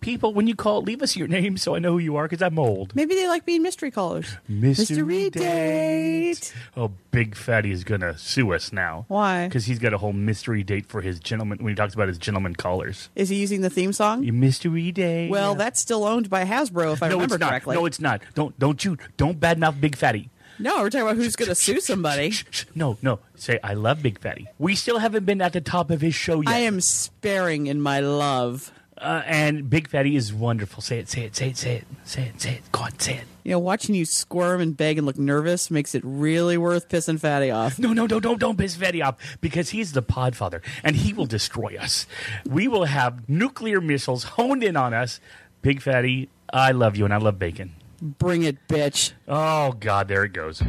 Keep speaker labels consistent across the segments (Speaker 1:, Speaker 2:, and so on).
Speaker 1: People, when you call, leave us your name so I know who you are, because I'm old.
Speaker 2: Maybe they like being mystery callers.
Speaker 1: Mystery date. Oh, Big Fatty is going to sue us now.
Speaker 2: Why?
Speaker 1: Because he's got a whole mystery date for his gentleman, when he talks about his gentleman callers.
Speaker 2: Is he using the theme song?
Speaker 1: Your mystery date.
Speaker 2: Well, that's still owned by Hasbro, if I remember correctly.
Speaker 1: No, it's not. Don't badmouth Big Fatty.
Speaker 2: No, we're talking about who's going to sue somebody.
Speaker 1: No. Say, I love Big Fatty. We still haven't been at the top of his show yet.
Speaker 2: I am sparing in my love.
Speaker 1: And Big Fatty is wonderful. Say it. Go on, say it.
Speaker 2: You know, watching you squirm and beg and look nervous makes it really worth pissing Fatty off.
Speaker 1: No, don't piss Fatty off, because he's the podfather, and he will destroy us. We will have nuclear missiles honed in on us. Big Fatty, I love you, and I love bacon.
Speaker 2: Bring it, bitch.
Speaker 1: Oh, God, there it goes.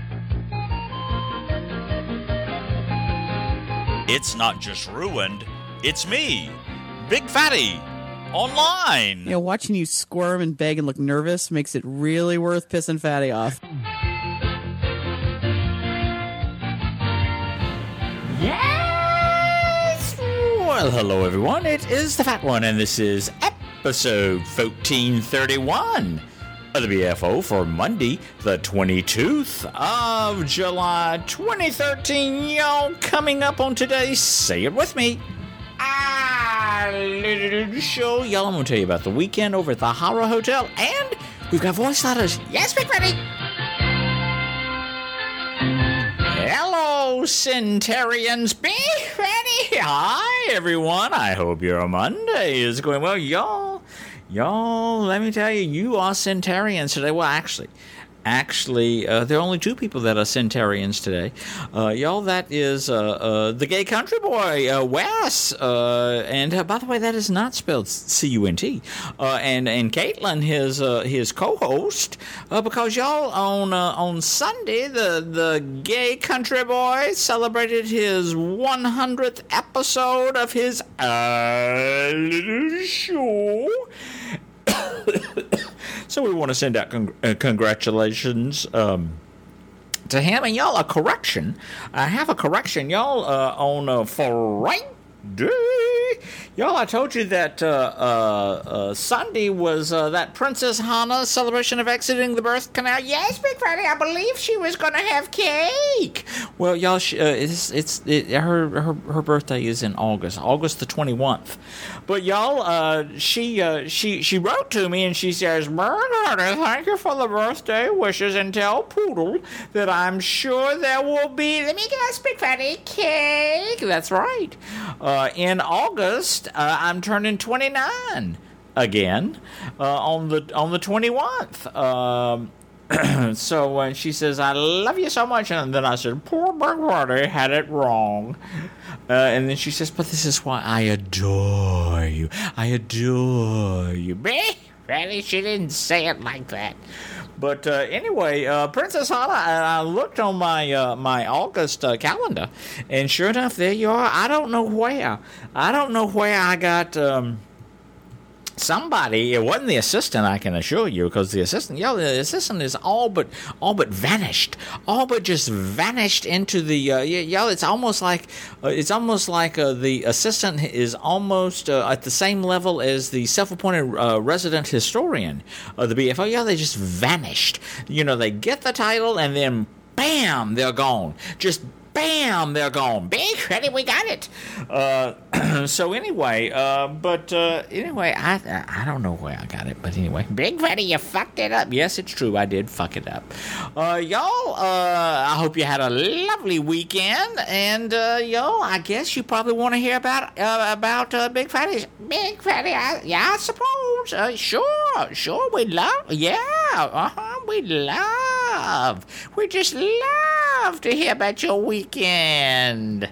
Speaker 3: It's not just ruined, it's me, Big Fatty, online.
Speaker 2: You know, watching you squirm and beg and look nervous makes it really worth pissing Fatty off.
Speaker 3: Yes! Well, hello, everyone. It is the Fat One, and this is episode 1431 of the BFO for Monday, the 22th of July, 2013. Y'all, coming up on today's Say It With Me little show. Y'all, I'm going to tell you about the weekend over at the Hara Hotel, and we've got voice letters. Yes, Big Fatty! Hello, Centurions. Big Fatty! Hi, everyone. I hope your Monday is going well. Y'all, let me tell you, you are Centurions today. Well, actually, there are only two people that are Centurions today. Y'all, that is the gay country boy, Wes. And by the way, that is not spelled C-U-N-T. And Caitlin, his co-host, because y'all, on Sunday, the gay country boy celebrated his 100th episode of his little show. So we want to send out congratulations to him. And y'all, a correction. I have a correction, y'all, on Friday. Y'all, I told you that Sunday was that Princess Hannah celebration of exiting the birth canal. Yes, Big Fatty, I believe she was going to have cake. Well, y'all, her birthday is in August the 21st. But y'all, she wrote to me and she says, "Bernard, thank you for the birthday wishes, and tell Poodle that I'm sure there will be, let me guess, Big Fatty, cake." That's right. In August, I'm turning 29 again on the 21st. So she says, "I love you so much," and then I said, "Poor Big had it wrong." And then she says, "But this is why I adore you. I adore you." Big Fatty, she didn't say it like that. But anyway, Princess Hannah, I looked on my August calendar, and sure enough, there you are. I don't know where I got somebody. It wasn't the assistant, I can assure you, because the assistant is all but vanished, just vanished into the it's almost like the assistant is almost at the same level as the self-appointed resident historian of the BFO. Yeah, they just vanished. You know, they get the title and then bam, they're gone. Just bam, they're gone. Big Fatty, we got it. So anyway, anyway, I don't know where I got it, but anyway, Big Fatty, you fucked it up. Yes, it's true, I did fuck it up. Y'all, I hope you had a lovely weekend, and y'all, I guess you probably want to hear about Big Fatty. Big Fatty, I suppose. Sure, we love. Yeah, we just love to hear about your weekend.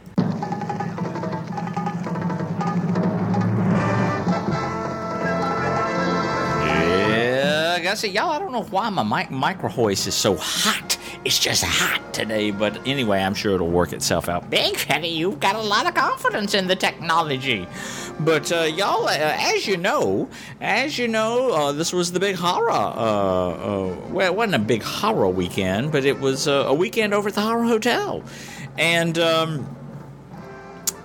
Speaker 3: Yeah, I gotta say, y'all, I don't know why my micro hoist is so hot. It's just hot today, but anyway, I'm sure it'll work itself out. Big Fatty, you've got a lot of confidence in the technology. But y'all, as you know, this was the big horror. Well, it wasn't a big horror weekend, but it was a weekend over at the Horror Hotel, and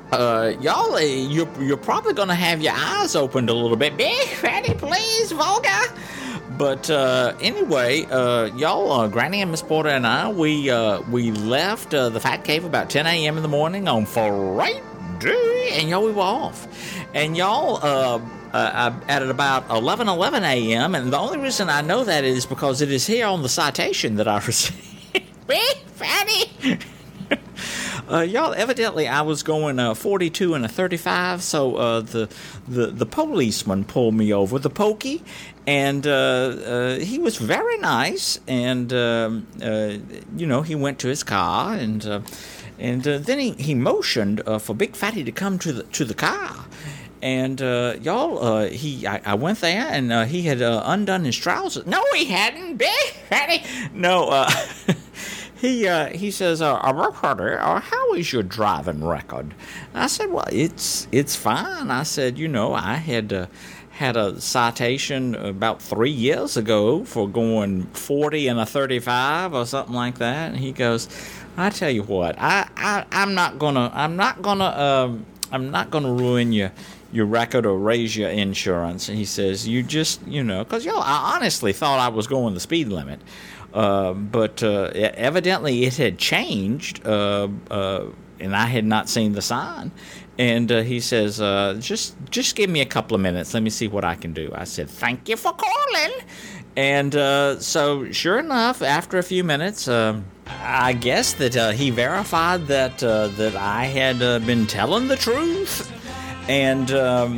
Speaker 3: y'all, you're probably gonna have your eyes opened a little bit. Big Fatty, please, Volga. But anyway, y'all, Granny and Miss Porter and I, we left the Fat Cave about 10 a.m. in the morning on Friday, and y'all, we were off. And y'all, at about 11 a.m., and the only reason I know that is because it is here on the citation that I received. Big Fatty. Y'all, evidently I was going 42 and a 35, so the policeman pulled me over, the pokey, and he was very nice, and he went to his car, and then he motioned for Big Fatty to come to the car. And y'all, I went there, and he had undone his trousers. No, he hadn't, Big Fatty. No, He says, Reporter, how is your driving record? I said, well, it's fine. I said, I had a citation about 3 years ago for going 40 and a 35 or something like that. And he goes, I tell you what, I'm not gonna ruin your record or raise your insurance. And he says, you just, because I honestly thought I was going the speed limit. But evidently it had changed, and I had not seen the sign. And he says, just give me a couple of minutes. Let me see what I can do. I said, thank you for calling. And so sure enough, after a few minutes, I guess that he verified that I had been telling the truth. And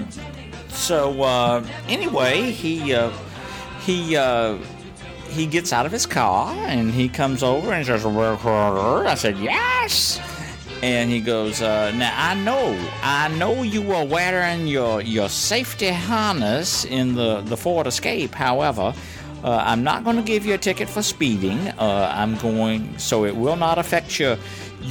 Speaker 3: so anyway, he gets out of his car, and he comes over and says, I said, yes. And he goes, now, I know you were wearing your safety harness in the Ford Escape. However, I'm not going to give you a ticket for speeding. So it will not affect your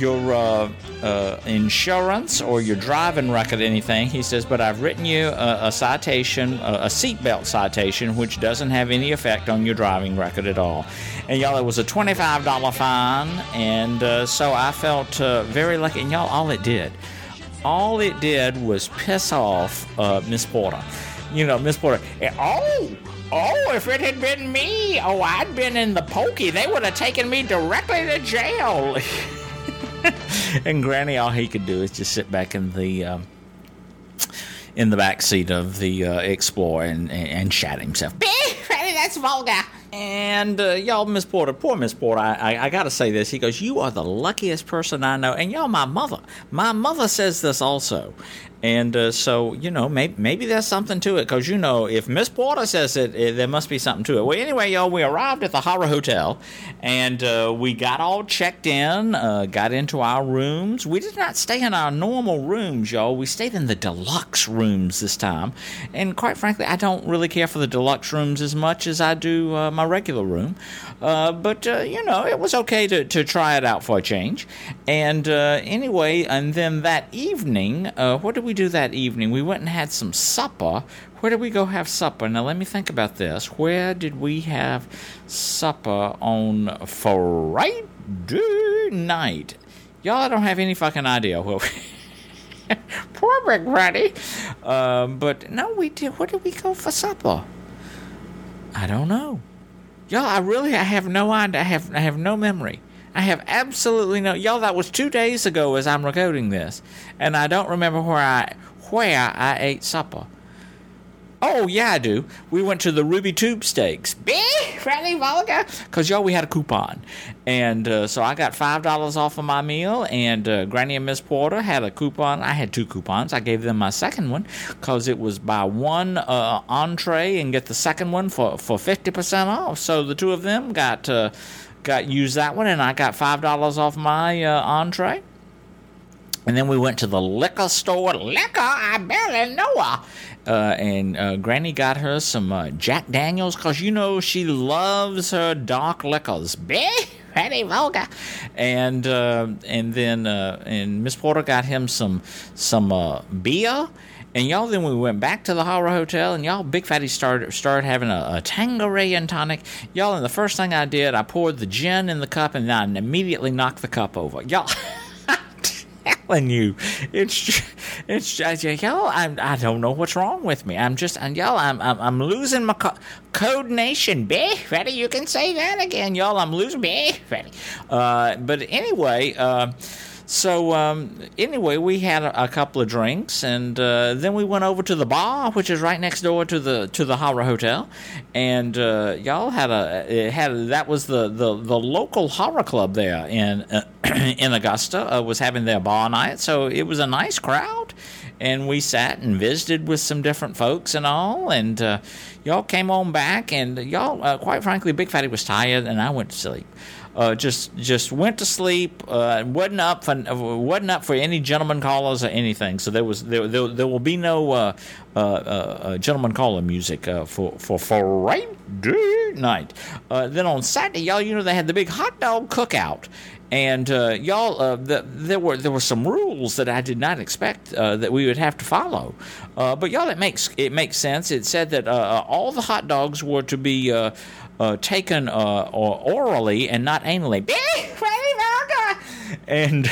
Speaker 3: insurance or your driving record or anything. He says, but I've written you a citation, a seatbelt citation, which doesn't have any effect on your driving record at all. And y'all, it was a $25 fine, and so I felt very lucky. And y'all, all it did was piss off Miss Porter. Miss Porter, oh, if it had been me, I'd been in the pokey. They would have taken me directly to jail. And Granny, all he could do is just sit back in the back seat of the Explorer and shat himself. That's vulgar. And y'all, poor Miss Porter, I gotta say this. He goes, you are the luckiest person I know. And y'all, my mother says this also. And so, maybe there's something to it. Because, if Miss Porter says it, there must be something to it. Well, anyway, y'all, we arrived at the Horror Hotel. And we got all checked in, got into our rooms. We did not stay in our normal rooms, y'all. We stayed in the deluxe rooms this time. And quite frankly, I don't really care for the deluxe rooms as much as I do my regular room. But it was okay to try it out for a change. And anyway, and then that evening, what did we do that evening? We went and had some supper. Where did we go have supper? Now, let me think about this. Where did we have supper on Friday night? Y'all, I don't have any fucking idea where we... Poor Big Fatty. But, no, we did. Where did we go for supper? I don't know. Y'all, I have no idea. I have no memory. I have absolutely no... Y'all, that was 2 days ago as I'm recording this. And I don't remember where I ate supper. Oh, yeah, I do. We went to the Ruby Tube Steaks. Big Fatty Vulgar. Because, y'all, we had a coupon. And so I got $5 off of my meal. And Granny and Miss Porter had a coupon. I had 2 coupons. I gave them my second one. Because it was buy one entree and get the second one for 50% off. So the two of them got used that one. And I got $5 off my entree. And then we went to the liquor store. Liquor? I barely know her. And Granny got her some Jack Daniels because, she loves her dark liquors. Big Fatty Vulgar. And then Miss Porter got him some beer. And y'all, then we went back to the Horror Hotel, and y'all, Big Fatty started having a Tanqueray and tonic. Y'all, and the first thing I did, I poured the gin in the cup, and I immediately knocked the cup over. Y'all... telling you, it's just, y'all. I don't know what's wrong with me. I'm losing my coordination. Big Fatty, you can say that again, y'all. I'm losing Big Fatty. But anyway, anyway, we had a couple of drinks, and then we went over to the bar, which is right next door to the Horror Hotel, and y'all that was the local horror club there in Augusta was having their bar night, so it was a nice crowd, and we sat and visited with some different folks and all, and y'all came on back, and y'all, quite frankly, Big Fatty was tired, and I went to sleep. Just went to sleep. wasn't up for any gentleman callers or anything. So there will be no gentleman caller music for Friday night. Then on Saturday, y'all, they had the big hot dog cookout. And y'all, there were some rules that I did not expect that we would have to follow. But y'all, it makes sense. It said that all the hot dogs were to be taken orally and not anally. And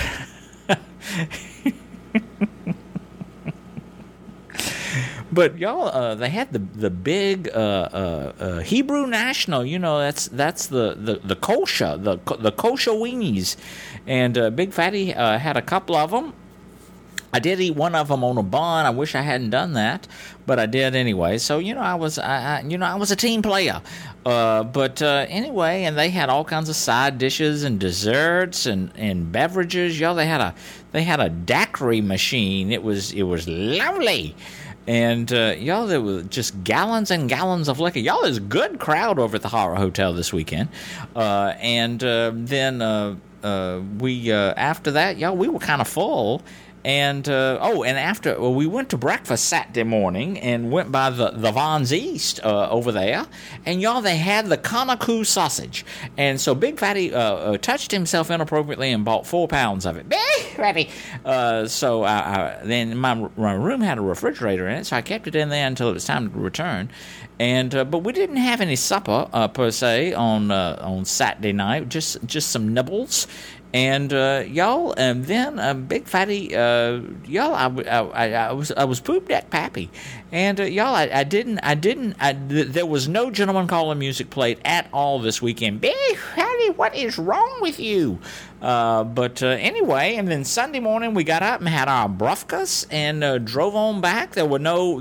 Speaker 3: but y'all, they had the big Hebrew National. That's the kosher, the kosher weenies, and Big Fatty had a couple of them. I did eat one of them on a bun. I wish I hadn't done that, but I did anyway. So I was a team player. But anyway, and they had all kinds of side dishes and desserts and beverages. Y'all, they had a daiquiri machine. It was lovely. And y'all, there were just gallons and gallons of liquor. Y'all, there's a good crowd over at the Horror Hotel this weekend. And then we after that, y'all, we were kind of full. And after we went to breakfast Saturday morning and went by the Vons East over there, and y'all, they had the Conacu sausage, and so Big Fatty touched himself inappropriately and bought 4 pounds of it. Big Fatty. So then my room had a refrigerator in it, so I kept it in there until it was time to return. And but we didn't have any supper per se on Saturday night, just some nibbles. And y'all, and then Big Fatty, y'all, I was pooped at Pappy, and y'all, there was no gentleman caller music played at all this weekend. Big Fatty, what is wrong with you? But anyway, and then Sunday morning we got up and had our brufkas and drove on back. There were no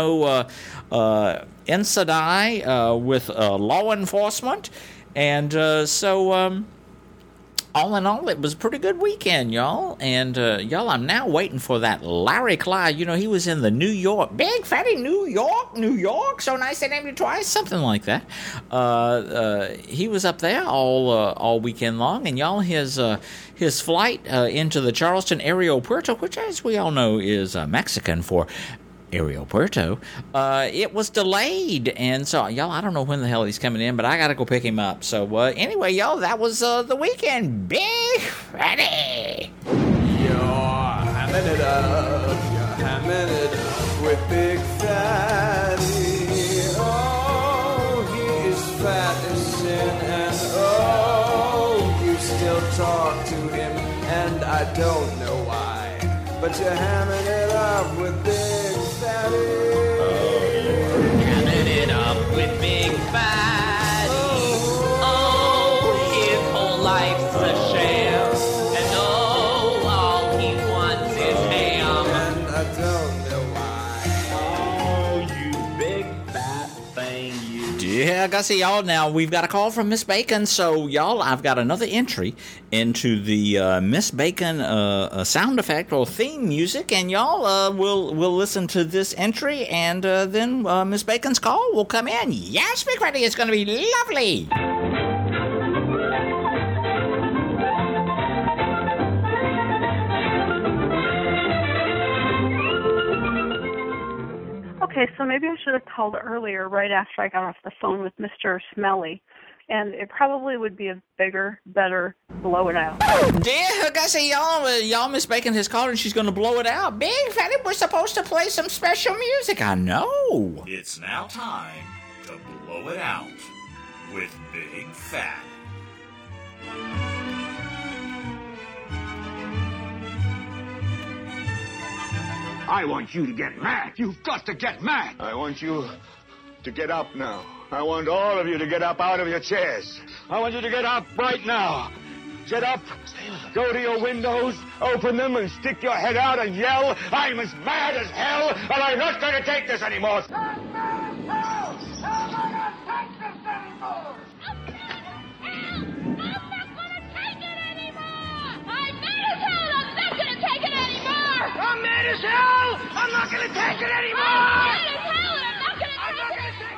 Speaker 3: incidai with law enforcement, and so. All in all, it was a pretty good weekend, y'all. And, y'all, I'm now waiting for that Larry Clyde. He was in the New York. Big Fatty, New York. So nice they named it twice. Something like that. He was up there all weekend long. And, y'all, his flight into the Charleston Aeropuerto, which, as we all know, is Mexican for Aeropuerto, it was delayed, and so y'all, I don't know when the hell he's coming in, but I gotta go pick him up. So anyway, y'all, that was the weekend. Big Fatty.
Speaker 4: You're hamming it up with Big Fatty. Oh, he is fat as sin, and oh, you still talk to him, and I don't know why, but you're hamming it up with Big Fatty.
Speaker 5: Hamming it up with Big Fatty. Oh, his whole life's a sham. And oh, all he wants is ham.
Speaker 4: And I don't know why.
Speaker 5: Oh, you big fat thing, you.
Speaker 3: Yeah, Gussie, y'all, now we've got a call from Miss Bacon, so y'all, I've got another entry into the Miss Bacon sound effect or theme music, and y'all, we'll listen to this entry, and then Miss Bacon's call will come in. Yes, Big Fatty, it's going to be lovely.
Speaker 6: Okay, so maybe I should have called earlier, right after I got off the phone with Mr. Smelly. And it probably would be a bigger, better blow it out.
Speaker 3: Yeah, Gussie, y'all, Miss Bacon has called and she's going to blow it out. Big Fatty, we're supposed to play some special music. I know.
Speaker 7: It's now time to blow it out with Big Fat.
Speaker 8: I want you to get mad. You've got to get mad. I want you to get up now. I want all of you to get up out of your chairs. I want you to get up right now. Get up, go to your windows, open them, and stick your head out and yell, I'm as mad as hell, and I'm not going to take this anymore. I'm mad as hell! I'm not going to take this anymore! I'm mad as hell! I'm not going to take it anymore! I'm mad as hell and I'm not going to take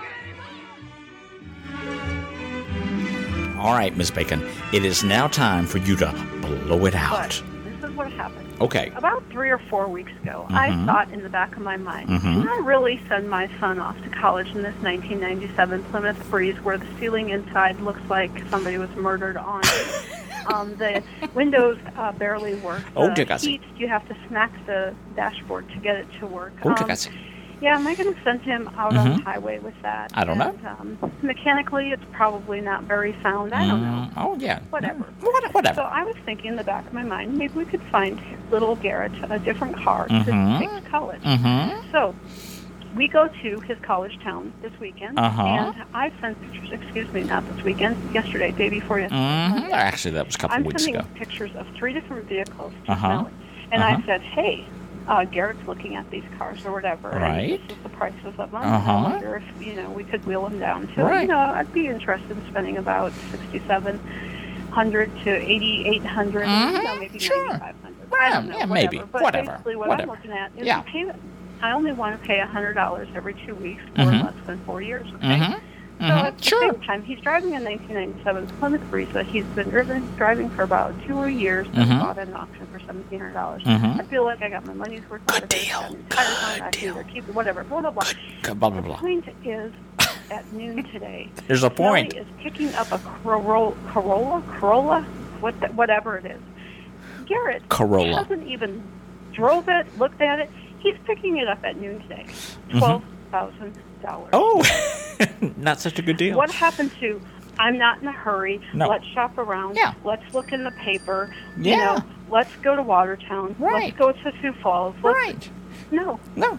Speaker 8: it anymore!
Speaker 3: All right, Miss Bacon, it is now time for you to blow it out.
Speaker 6: But this is what happened.
Speaker 3: Okay.
Speaker 6: About 3 or 4 weeks ago, I thought in the back of my mind, can I really send my son off to college in this 1997 Plymouth Breeze where the ceiling inside looks like somebody was murdered on it? The windows barely work. The heat, you have to smack the dashboard to get it to work. Yeah, am I going to send him out on the highway with that?
Speaker 3: I don't know.
Speaker 6: Mechanically, it's probably not very sound. I don't know.
Speaker 3: Oh, yeah.
Speaker 6: Whatever.
Speaker 3: Whatever.
Speaker 6: So I was thinking in the back of my mind, maybe we could find little Garrett a different car to take to college. So we go to his college town this weekend, and I sent pictures, not this weekend, yesterday, day before yesterday.
Speaker 3: Actually, that was a couple weeks ago.
Speaker 6: I'm sending pictures of 3 different vehicles to Smelly. And I said, hey, Garrett's looking at these cars or whatever.
Speaker 3: Right.
Speaker 6: And this is the prices of them. I wonder if, we could wheel them down to, I'd be interested in spending about $6,700 to $8,800, maybe $9,500. I don't know,
Speaker 3: maybe.
Speaker 6: But basically what I'm looking at is I only want to pay $100 every 2 weeks for less than 4 years, okay? So at the same time, he's driving a 1997 Plymouth Breeze that he's been driving for about 2 years and bought at an auction for $1,700. I feel like I got my money's worth out of it. I can either keep it, whatever, blah, blah, blah. The point is, at noon today,
Speaker 3: there's a point.
Speaker 6: Smelly is picking up a Corolla, whatever it is. Garrett hasn't even drove it, looked at it. He's picking it up at noon today. $12,000.
Speaker 3: Oh, not such a good deal.
Speaker 6: What happened to, I'm not in a hurry, let's shop around, let's look in the paper, let's go to Watertown, let's go to Sioux Falls. No.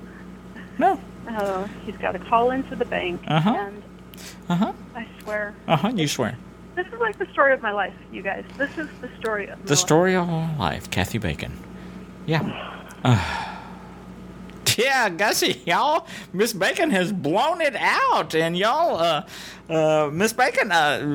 Speaker 6: He's got to call into the bank, and I swear.
Speaker 3: You swear.
Speaker 6: This is like the story of my life, you guys. This is the story of my life.
Speaker 3: The story of my life, Kathy Bacon. Yeah. Yeah, Gussie, y'all, Miss Bacon has blown it out, and y'all, Miss Bacon,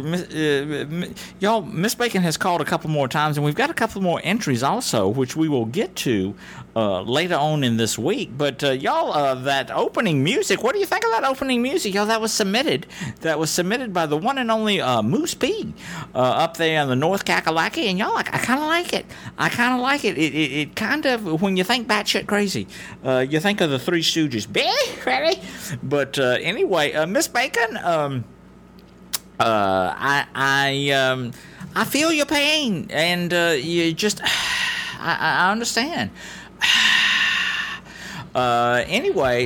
Speaker 3: Miss Bacon has called a couple more times, and we've got a couple more entries also, which we will get to later on in this week. But y'all, that opening music, what do you think of that opening music? Y'all, that was submitted by the one and only Moose P up there in the North Kakalaki, and y'all, I kind of like it. It kind of, when you think batshit crazy, you think of the Three Stooges. Ready? But anyway, Miss Bacon, I feel your pain, and you just, I understand. Anyway,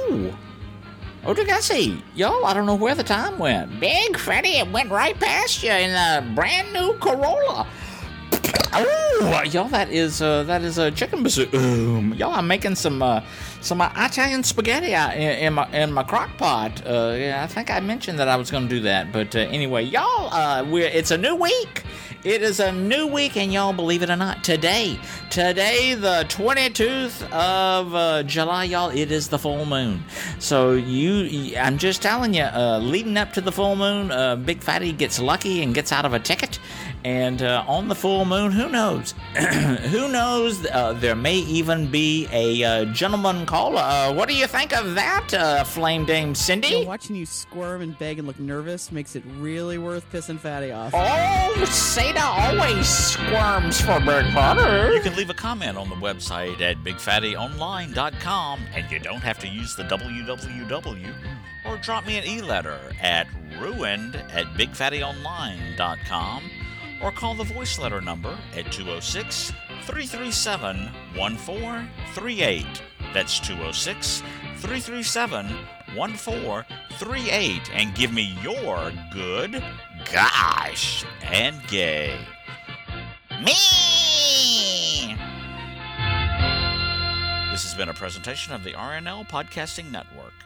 Speaker 3: Gussie, y'all, I don't know where the time went. Big Freddy, it went right past you in a brand new Corolla. Oh, y'all, that is a chicken bazoo. Y'all, I'm making some Italian spaghetti in my crock pot. I think I mentioned that I was going to do that, but anyway, y'all, it's a new week. It is a new week, and y'all, believe it or not, today, the 22th of July, y'all, it is the full moon. So I'm just telling you, leading up to the full moon, Big Fatty gets lucky and gets out of a ticket. And on the full moon, who knows? Who knows? There may even be a gentleman caller. What do you think of that, Flame Dame Cindy?
Speaker 2: Watching you squirm and beg and look nervous makes it really worth pissing Fatty off.
Speaker 3: Oh, Seda always squirms for Big Fatty.
Speaker 9: You can leave a comment on the website at BigFattyOnline.com, and you don't have to use the www. Or drop me an e-letter at ruined@BigFattyOnline.com. Or call the voice letter number at 206-337-1438. That's 206-337-1438. And give me your good, gosh, and gay. Me! This has been a presentation of the RNL Podcasting Network.